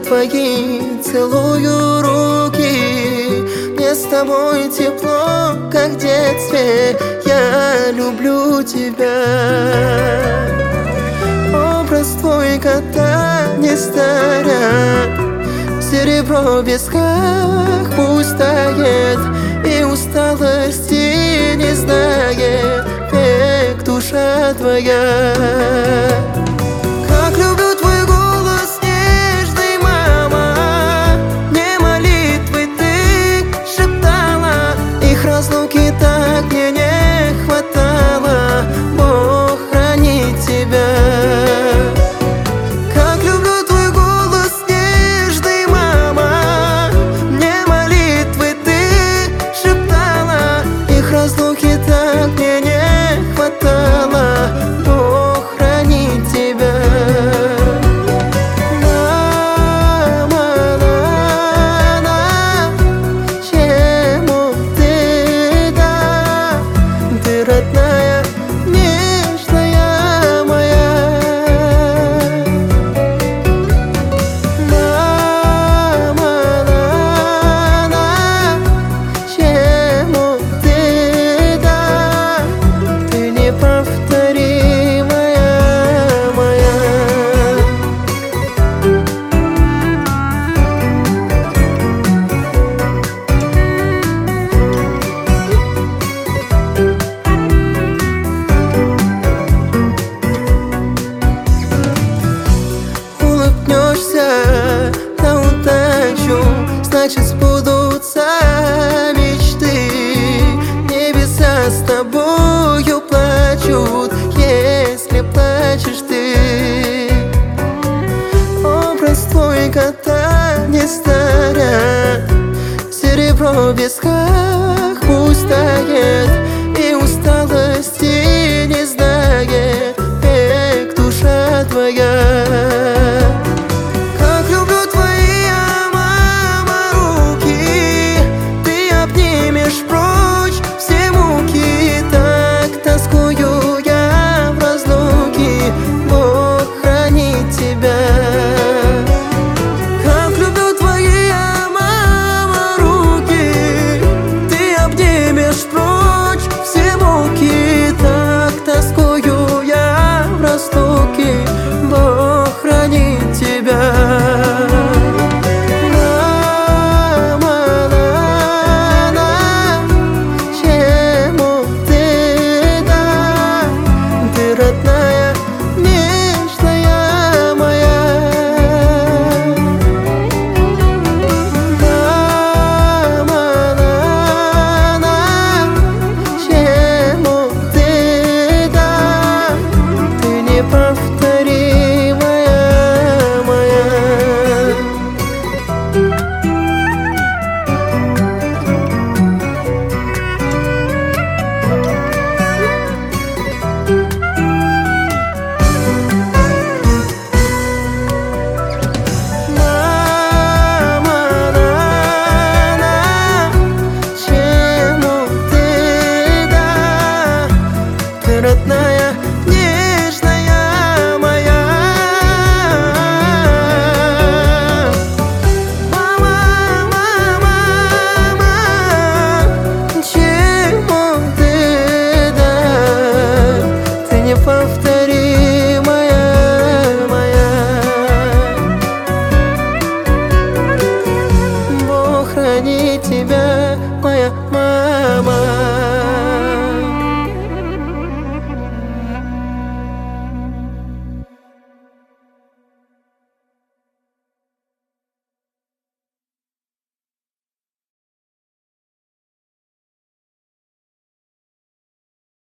твои, целую руки. Мне с тобой тепло, как в детстве. Я люблю тебя. Образ твой кота не старят. Серебро в висках пусть тает, и усталости не знает век душа твоя. Как люблю твой голос нежный, мама. Мне молитвы ты шептала, их разлуки так мне не хватало. Бог хранит тебя. Как люблю твой голос нежный, мама. Мне молитвы ты шептала, их разлуки так мне не хватало. Бог хранит тебя. Родная, нежная моя. Мама, чему ты, да, ты неповторимая моя. На удачу, значит сбудутся мечты. Небеса с тобою плачут, если плачешь ты. Образ твой кота не старят. Серебро в висках пусть тает, и усталости не знает век душа твоя. Бог хранит тебя. Мама, чему ты, да, ты родная, нежная моя. Мама, чему ты, да, ты не повтори. Родная.